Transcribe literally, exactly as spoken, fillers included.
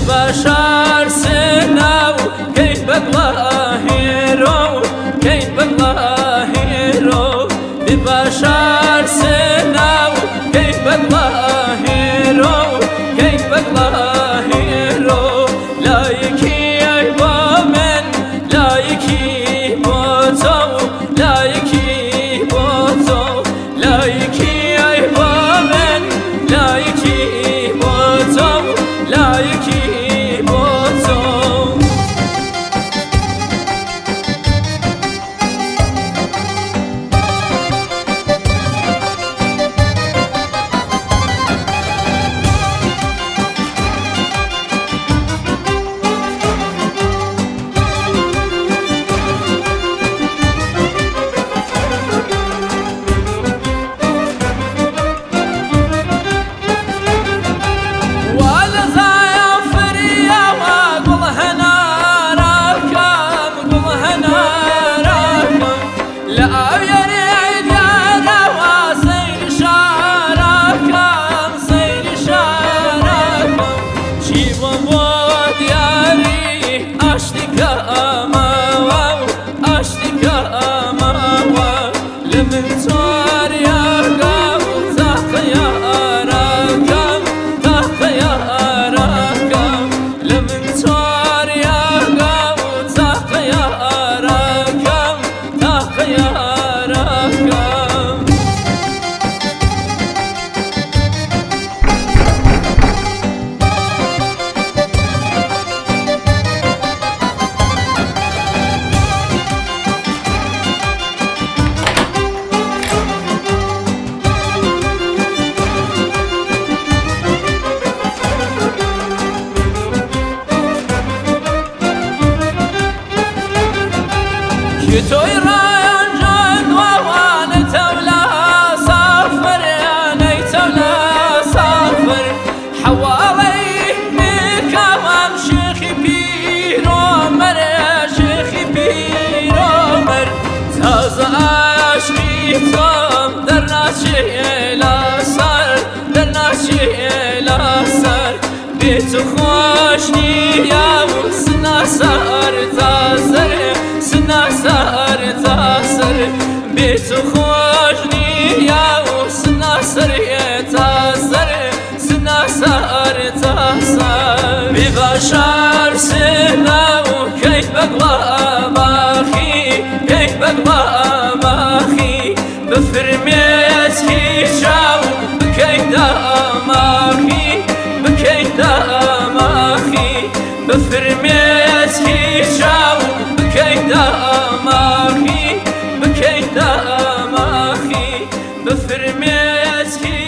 ببشر سنو كيف بقلاهيرو كيف بقلاهيرو ببشر سنو كيف بقلاهيرو كيف بقلاهيرو لا يكي عيبا من لا يكي بوتو لا يكي بوتو لا يكي عيبا من لا يكي بوتو لا يكي بوتو توي رايان جند وانا تولا صافر انا تولا صافر حوالي مكوام شيخي بيرو مر شيخي بيرو مر تاز عشقي تام در ناشي لا سر در ناشي لا سر بيت خوشني يا سنا سر تازر سنا سر تاسر بيت خوشني يا سنا سر تاسر سنا سر تاسر ببشر سنا وكيف بقوا باخي كيف بقوا باخي بفرميت هيشاو بكيف داماخي بكيف داماخي بفرميت هيشاو بكيف داماخي بكيف داماخي بفرميت